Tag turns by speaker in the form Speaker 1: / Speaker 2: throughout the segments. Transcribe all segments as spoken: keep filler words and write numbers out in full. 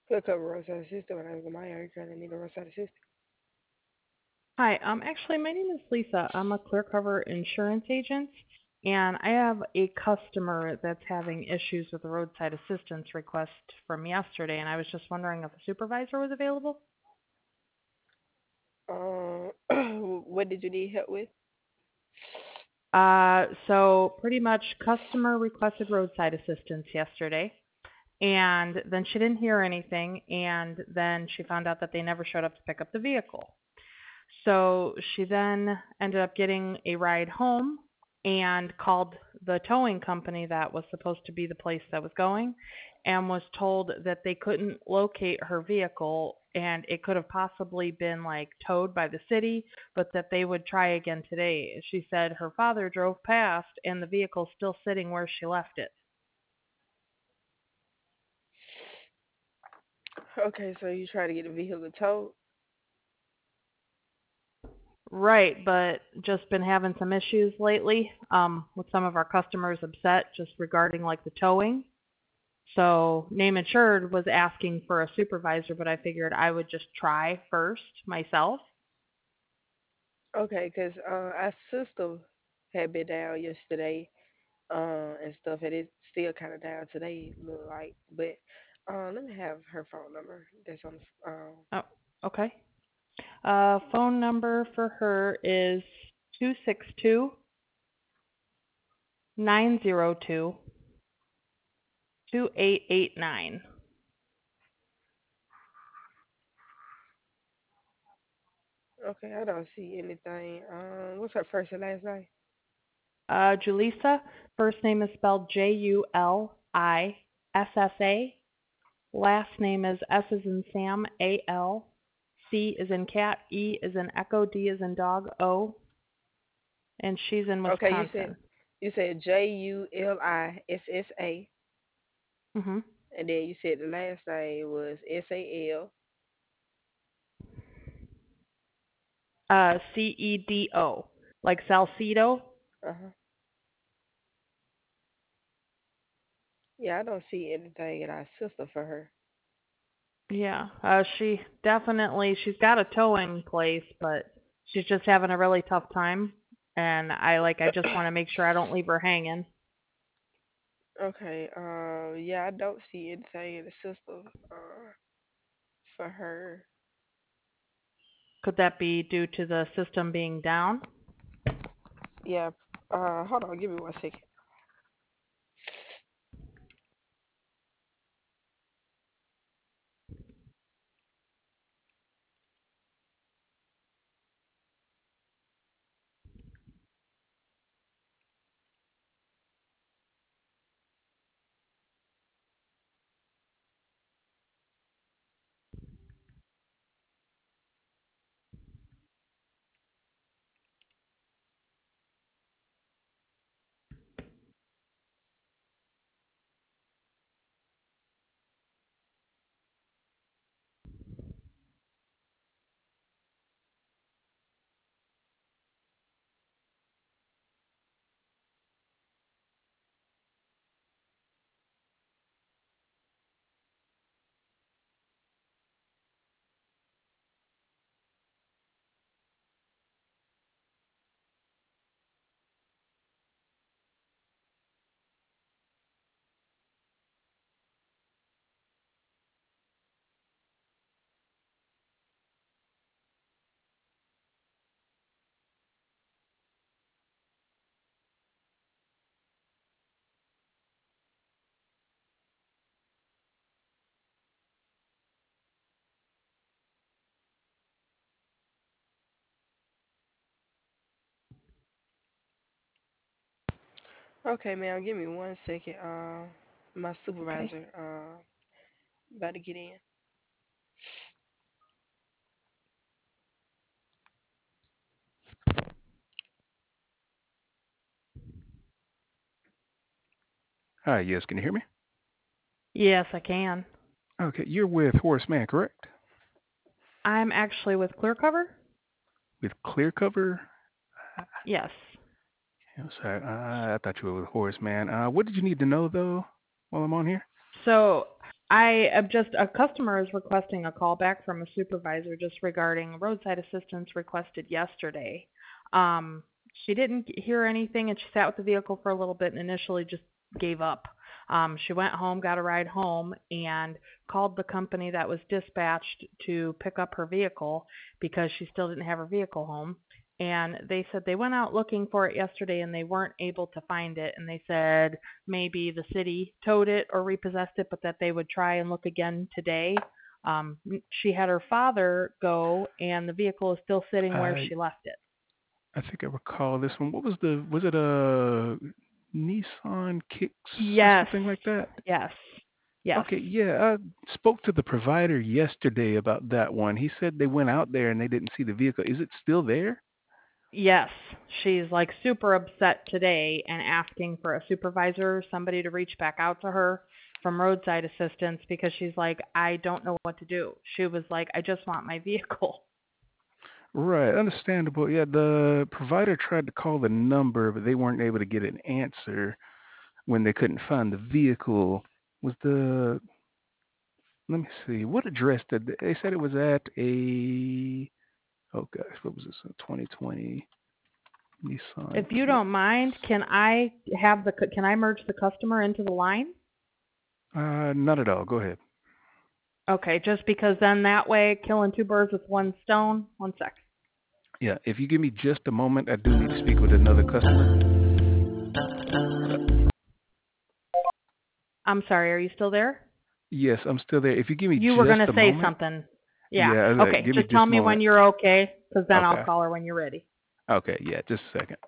Speaker 1: Clear cover roadside assistant. My name is Maya. Are you currently need a roadside assistant?
Speaker 2: Hi, um, actually, my name is Lisa. I'm a ClearCover insurance agent, and I have a customer that's having issues with the roadside assistance request from yesterday, and I was just wondering if a supervisor was available.
Speaker 1: Um, what did you need help with?
Speaker 2: Uh, so pretty much customer requested roadside assistance yesterday, and then she didn't hear anything, and then she found out that they never showed up to pick up the vehicle. So she then ended up getting a ride home and called the towing company that was supposed to be the place that was going and was told that they couldn't locate her vehicle and it could have possibly been like towed by the city, but that they would try again today. She said her father drove past and the vehicle's still sitting where she left it.
Speaker 1: Okay, so you try to get the vehicle towed.
Speaker 2: Right, but just been having some issues lately um, with some of our customers upset just regarding like the towing. So name insured was asking for a supervisor, but I figured I would just try first myself.
Speaker 1: Okay, 'cause uh, our sister had been down yesterday, uh, and stuff, and it's still kind of down today, look like. But uh, let me have her phone number. That's on the f- um.
Speaker 2: Oh, okay. Uh, phone number for her is two six two nine zero two two eight eight nine.
Speaker 1: Okay, I don't see anything. Um, what's her first and last name?
Speaker 2: Uh, Julissa, first name is spelled J U L I S S A. Last name is S is in Sam, A L. C is in cat, E is in echo, D is in dog, O. And she's in
Speaker 1: Okay, you said
Speaker 2: Wisconsin.
Speaker 1: you said J U L I S S A,
Speaker 2: Mhm.
Speaker 1: and then you said the last name was S A L.
Speaker 2: Uh, C E D O, like Salcedo.
Speaker 1: Uh huh. Yeah, I don't see anything in our system for her.
Speaker 2: Yeah, uh, she definitely she's got a towing place, but she's just having a really tough time. And I like I just want to make sure I don't leave her hanging.
Speaker 1: Okay. Um. Yeah, I don't see anything in the system. Uh, for her.
Speaker 2: Could that be due to the system being down?
Speaker 1: Yeah. Uh. Hold on. Give me one second. Okay, ma'am. Give me one second. Uh, my
Speaker 2: Okay.
Speaker 1: supervisor. Uh, about to get in.
Speaker 3: Hi, yes, can you hear me?
Speaker 2: Yes, I can.
Speaker 3: Okay, you're with Horace Mann, correct?
Speaker 2: I'm actually with ClearCover.
Speaker 3: With Clear Cover?
Speaker 2: Yes.
Speaker 3: I'm sorry, uh, I thought you were with Horace Mann. Uh, what did you need to know, though, while I'm on here?
Speaker 2: So I am just a customer is requesting a call back from a supervisor just regarding roadside assistance requested yesterday. Um, she didn't g- hear anything and she sat with the vehicle for a little bit and initially just gave up. Um, she went home, got a ride home, and called the company that was dispatched to pick up her vehicle because she still didn't have her vehicle home. And they said they went out looking for it yesterday and they weren't able to find it. And they said maybe the city towed it or repossessed it, but that they would try and look again today. Um, she had her father go, and the vehicle is still sitting where
Speaker 3: I
Speaker 2: she left it.
Speaker 3: I think I recall this one. What was the was it a Nissan Kicks or
Speaker 2: Yes,
Speaker 3: something like that?
Speaker 2: yes, yes,
Speaker 3: Okay, yeah, I spoke to the provider yesterday about that one. He said they went out there and they didn't see the vehicle. Is it still there?
Speaker 2: yes. She's like super upset today and asking for a supervisor, somebody to reach back out to her from roadside assistance because she's like, I don't know what to do. She was like, I just want my vehicle.
Speaker 3: Right, understandable. Yeah, the provider tried to call the number, but they weren't able to get an answer when they couldn't find the vehicle. Was the Let me see, what address did they, they said it was at a, oh gosh, what was this? A twenty twenty Nissan
Speaker 2: If you
Speaker 3: Kicks.
Speaker 2: don't mind, can I have the cu- can I merge the customer into the line?
Speaker 3: Uh, not at all. Go ahead.
Speaker 2: Okay, just because then that way killing two birds with one stone. One sec.
Speaker 3: Yeah, if you give me just a moment, I do need to speak with another customer.
Speaker 2: I'm sorry, are you still there?
Speaker 3: Yes, I'm still there. If you give me
Speaker 2: You were
Speaker 3: just
Speaker 2: gonna
Speaker 3: a
Speaker 2: say
Speaker 3: moment,
Speaker 2: something. Yeah.
Speaker 3: yeah, uh,
Speaker 2: Okay,
Speaker 3: give me
Speaker 2: just tell
Speaker 3: just a
Speaker 2: me
Speaker 3: moment.
Speaker 2: when you're okay, because then I'll
Speaker 3: Okay.
Speaker 2: call her when you're ready.
Speaker 3: Okay, yeah, just a second.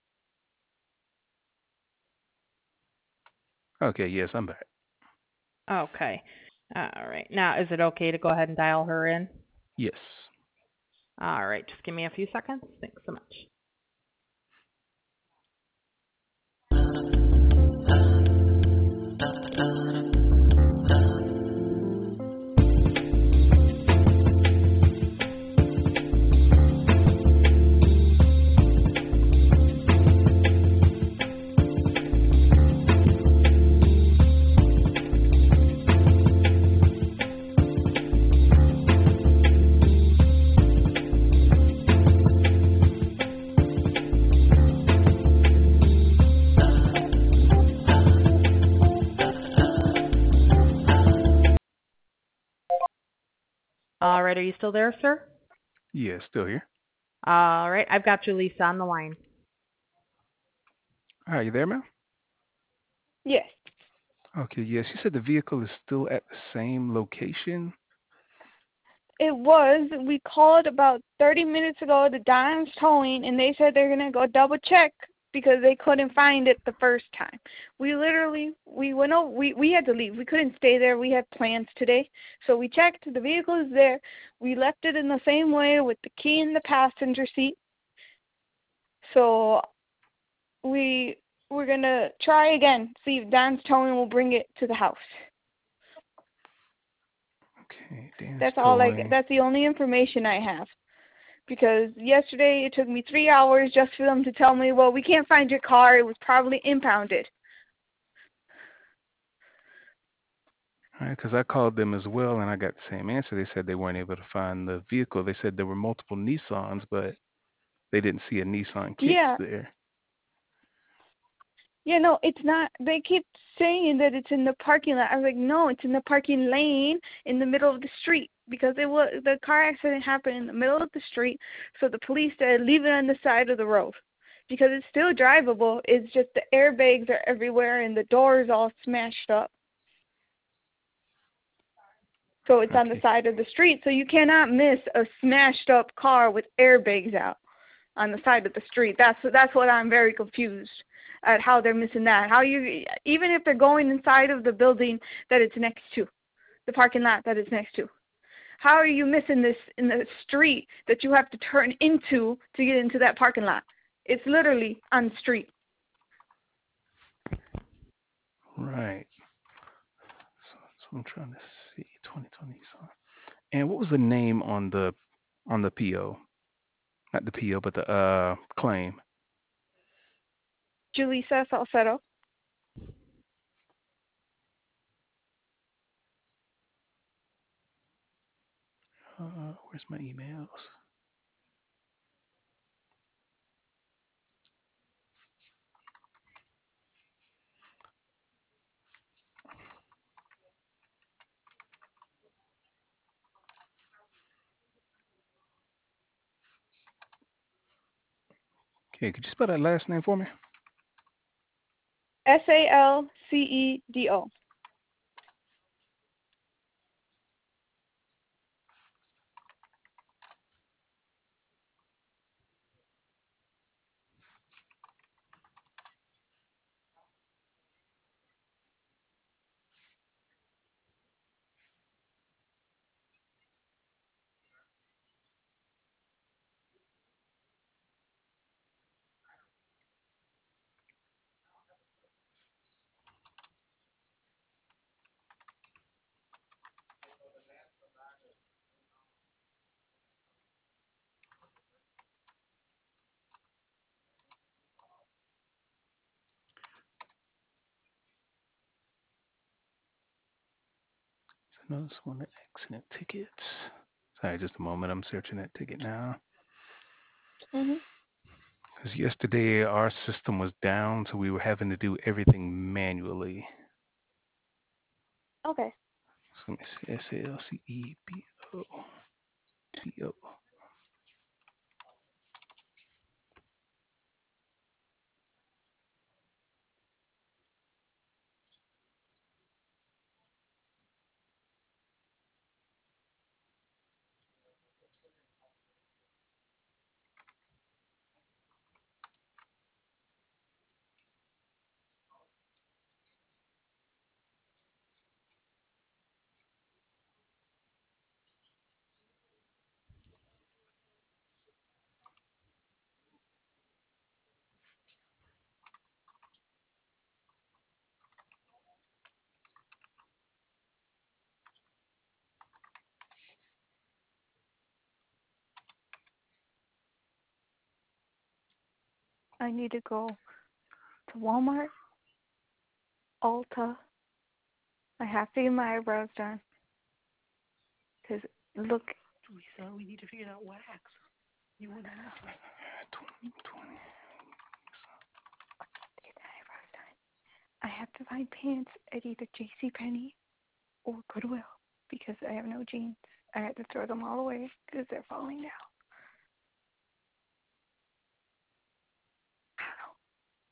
Speaker 3: Okay, yes, I'm back.
Speaker 2: Okay. All right. Now, is it okay to go ahead and dial her in?
Speaker 3: Yes.
Speaker 2: All right. Just give me a few seconds. Thanks so much. All right. Are you still there, sir?
Speaker 3: Yeah, still here.
Speaker 2: All right. I've got you, Lisa, on the line.
Speaker 3: Are you there, ma'am?
Speaker 1: Yes.
Speaker 3: Okay, yes. You said the vehicle is still at the same location.
Speaker 4: It was. We called about thirty minutes ago to Don's Towing, and they said they're going to go double check because they couldn't find it the first time. We literally, we went over, we, we had to leave. We couldn't stay there. We had plans today. So we checked. The vehicle is there. We left it in the same way with the key in the passenger seat. So we, we're going to try again, see if Don's Towing will bring it to the house.
Speaker 3: Okay, Dan's
Speaker 4: That's all I,
Speaker 3: towing.
Speaker 4: that's the only information I have. Because yesterday it took me three hours just for them to tell me, well, we can't find your car. It was probably impounded.
Speaker 3: All right, because I called them as well, and I got the same answer. They said they weren't able to find the vehicle. They said there were multiple Nissans, but they didn't see a Nissan Kicks
Speaker 4: Yeah.
Speaker 3: there.
Speaker 4: Yeah, no, it's not. They keep saying that it's in the parking lot. I was like, no, it's in the parking lane in the middle of the street because it was the car accident happened in the middle of the street. So the police said leave it on the side of the road because it's still drivable. It's just the airbags are everywhere and the doors all smashed up. So it's on the
Speaker 3: Okay.
Speaker 4: side of the street. So you cannot miss a smashed up car with airbags out on the side of the street. That's that's what I'm very confused at how they're missing that. How you even if they're going inside of the building that it's next to, the parking lot that it's next to. How are you missing this in the street that you have to turn into to get into that parking lot? It's literally on the street.
Speaker 3: Right. So that's what I'm trying to see. twenty twenty Nissan. And what was the name on the on the P O? Not the P O, but the uh claim.
Speaker 4: Julissa Salcedo.
Speaker 3: Uh, where's my emails? Okay, could you spell that last name for me?
Speaker 4: S A L C E D O.
Speaker 3: Another one, accident tickets. Sorry, just a moment. I'm searching that ticket now.
Speaker 4: Mhm.
Speaker 3: Because yesterday our system was down, so we were having to do everything manually.
Speaker 4: Okay.
Speaker 3: So let me see. S A L C E B O. B O.
Speaker 4: I need to go to Walmart, Ulta. I have to get my eyebrows done. Cause look,
Speaker 1: Teresa, we need to figure out wax. You want to
Speaker 3: twenty, twenty.
Speaker 4: get my eyebrows done. I have to find pants at either JCPenney or Goodwill because I have no jeans. I had to throw them all away because they're falling down. I don't know.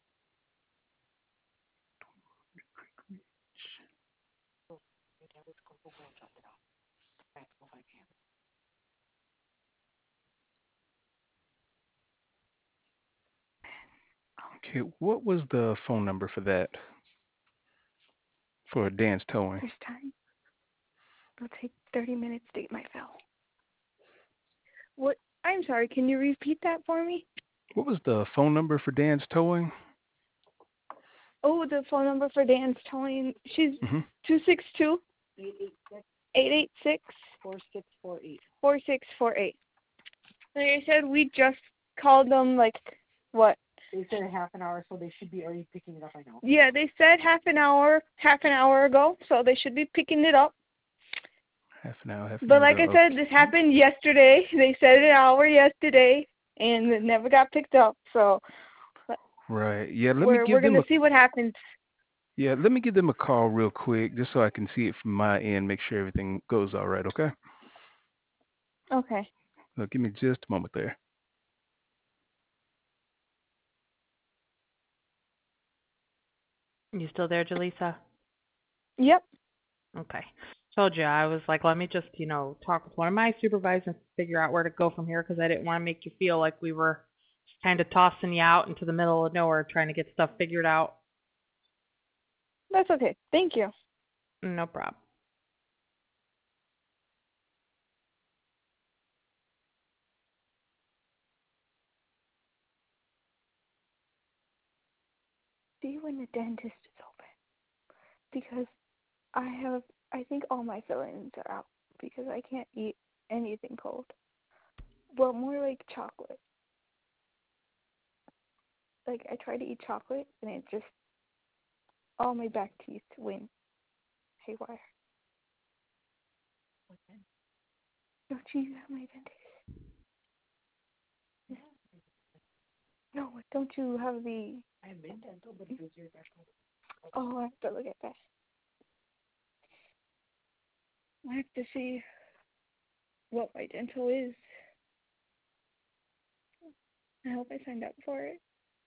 Speaker 3: Okay, what was the phone number for that? For Dan's Towing?
Speaker 4: There's time. It'll take thirty minutes to get my fill. What? I'm sorry. Can you repeat that for me?
Speaker 3: What was the phone number for Dan's Towing?
Speaker 4: Oh, the phone number for Dan's Towing. She's
Speaker 3: Mm-hmm.
Speaker 4: two six two eight eight six
Speaker 1: four six four eight.
Speaker 4: four six four eight. Like I said, we just called them like what?
Speaker 1: They said a half an hour, so they should be already picking it up. I know.
Speaker 4: Yeah, they said half an hour, half an hour ago, so they should be picking it up.
Speaker 3: Half an hour, half an
Speaker 4: But
Speaker 3: hour
Speaker 4: like I
Speaker 3: ago.
Speaker 4: said,
Speaker 3: Okay.
Speaker 4: this happened yesterday. They said an hour yesterday, and it never got picked up. So
Speaker 3: Right. Yeah, let
Speaker 4: we're
Speaker 3: me give
Speaker 4: we're
Speaker 3: them
Speaker 4: gonna
Speaker 3: a
Speaker 4: see what happens.
Speaker 3: Yeah, let me give them a call real quick just so I can see it from my end, make sure everything goes all right, okay?
Speaker 4: Okay.
Speaker 3: Look, give me just a moment there.
Speaker 2: You still there, Jaleesa?
Speaker 4: Yep.
Speaker 2: Okay. Told you I was like, let me just, you know, talk with one of my supervisors and figure out where to go from here because I didn't want to make you feel like we were kind of tossing you out into the middle of nowhere trying to get stuff figured out.
Speaker 4: That's okay. Thank you.
Speaker 2: No problem.
Speaker 4: See when the dentist is open because I have I think all my fillings are out because I can't eat anything cold. Well, more like chocolate. Like I try to eat chocolate and it just all my back teeth went haywire. Don't you have my dentist? No, don't you have the?
Speaker 1: I have been dental, but it was your threshold.
Speaker 4: Oh, I have to look at that. I have to see what my dental is. I hope I signed up for it.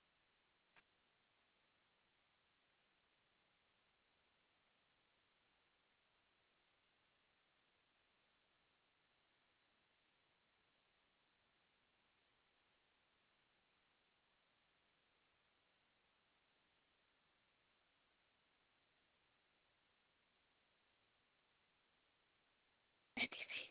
Speaker 4: N T C.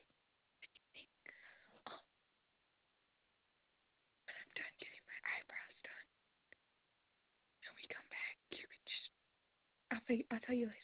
Speaker 4: I'm done getting my eyebrows done. When we come back, you can just. I'll tell you, I'll tell you later.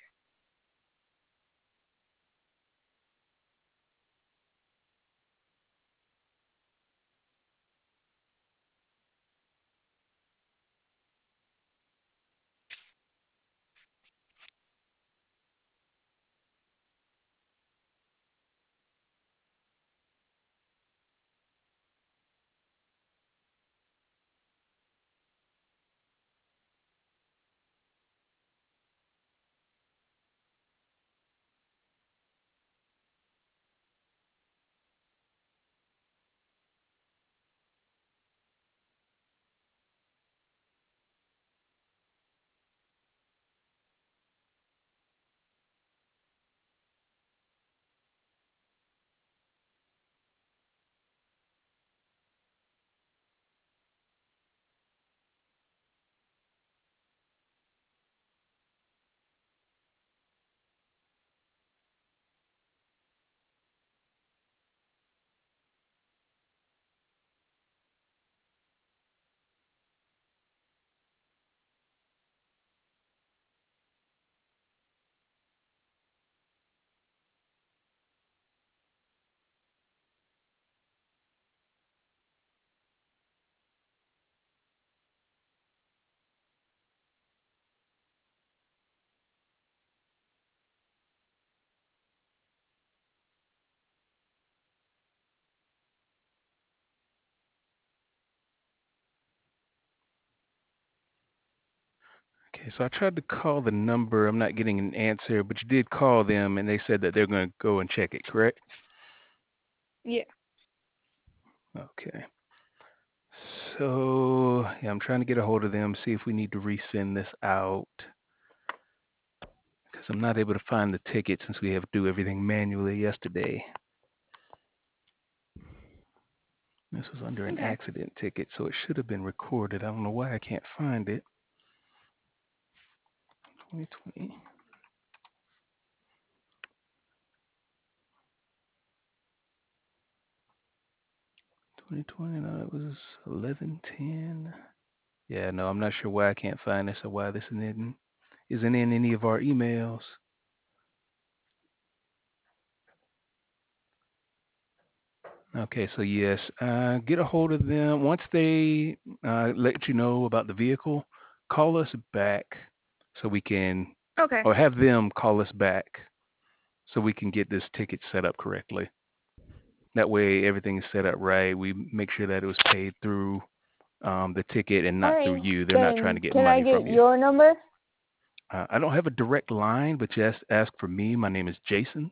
Speaker 3: Okay, so I tried to call the number. I'm not getting an answer, but you did call them, and they said that they're going to go and check it, correct?
Speaker 4: Yeah.
Speaker 3: Okay. So, yeah, I'm trying to get a hold of them, see if we need to resend this out. Because I'm not able to find the ticket since we have to do everything manually yesterday. This was under an
Speaker 4: Okay.
Speaker 3: accident ticket, so it should have been recorded. I don't know why I can't find it. twenty twenty. twenty twenty, no, it was eleven ten. Yeah, no, I'm not sure why I can't find this or why this isn't in, isn't in any of our emails. Okay, so yes, uh, get a hold of them. Once they uh, let you know about the vehicle, call us back so we can,
Speaker 4: Okay.
Speaker 3: or have them call us back so we can get this ticket set up correctly. That way everything is set up right. We make sure that it was paid through um, the ticket and
Speaker 5: All
Speaker 3: not through
Speaker 5: right.
Speaker 3: you. They're not trying
Speaker 5: Then
Speaker 3: to get
Speaker 5: can I
Speaker 3: money
Speaker 5: get
Speaker 3: from you.
Speaker 5: your number?
Speaker 3: Uh, I don't have a direct line, but just ask for me. My name is Jason.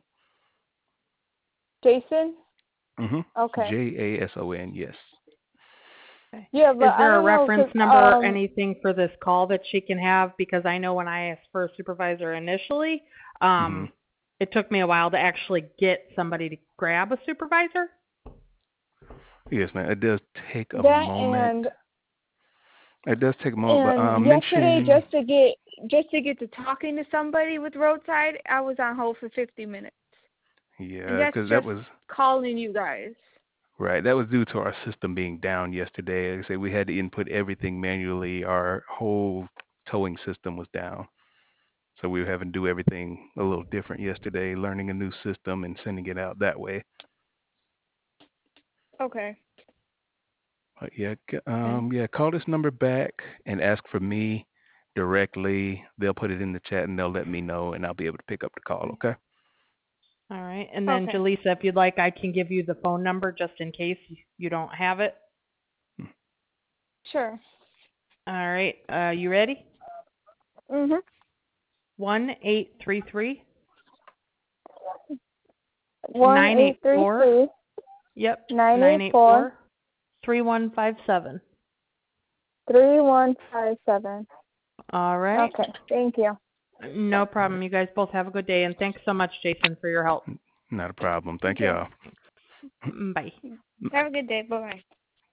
Speaker 5: Jason?
Speaker 3: Mm-hmm.
Speaker 5: Okay.
Speaker 3: J A S O N, yes.
Speaker 2: Okay.
Speaker 5: Yeah, but
Speaker 2: Is
Speaker 5: I
Speaker 2: there a
Speaker 5: don't know,
Speaker 2: reference
Speaker 5: 'cause,
Speaker 2: number or
Speaker 5: um,
Speaker 2: anything for this call that she can have? Because I know when I asked for a supervisor initially,
Speaker 3: Mm-hmm.
Speaker 2: um, it took me a while to actually get somebody to grab a supervisor.
Speaker 3: Yes, ma'am. It does take a
Speaker 5: that
Speaker 3: moment.
Speaker 5: and
Speaker 3: It does take a moment, but
Speaker 5: and
Speaker 3: um,
Speaker 5: yesterday
Speaker 3: mention,
Speaker 5: just to get
Speaker 4: Just to get to talking to somebody with roadside, I was on hold for fifty minutes. And
Speaker 3: yeah,
Speaker 4: that's
Speaker 3: because that
Speaker 4: just
Speaker 3: was
Speaker 4: calling you guys.
Speaker 3: right. That was due to our system being down yesterday. Like I say, we had to input everything manually. Our whole towing system was down, so we were having to do everything a little different yesterday, learning a new system and sending it out that way.
Speaker 4: Okay.
Speaker 3: But yeah, c-
Speaker 2: Okay.
Speaker 3: um, yeah, call this number back and ask for me directly. They'll put it in the chat and they'll let me know, and I'll be able to pick up the call. Okay.
Speaker 2: All right. And then,
Speaker 4: Okay.
Speaker 2: Jaleesa, if you'd like, I can give you the phone number just in case you don't have it.
Speaker 4: Sure.
Speaker 2: All right. Uh, you ready?
Speaker 4: Mhm.
Speaker 2: One eight three three
Speaker 5: one
Speaker 2: nine
Speaker 5: eight
Speaker 2: eight
Speaker 5: three
Speaker 2: four.
Speaker 5: three
Speaker 2: Yep.
Speaker 5: nine
Speaker 2: Nine
Speaker 5: eight
Speaker 2: eight
Speaker 5: four
Speaker 2: four three one five seven.
Speaker 5: three one five seven.
Speaker 2: All right.
Speaker 5: Okay. Thank you.
Speaker 2: No
Speaker 3: All
Speaker 2: problem.
Speaker 3: right.
Speaker 2: You guys both have a good day, and thanks so much, Jason, for your help.
Speaker 3: Not a problem. Thank you
Speaker 4: Okay.
Speaker 3: all.
Speaker 2: Bye.
Speaker 4: Have a good day. Bye bye.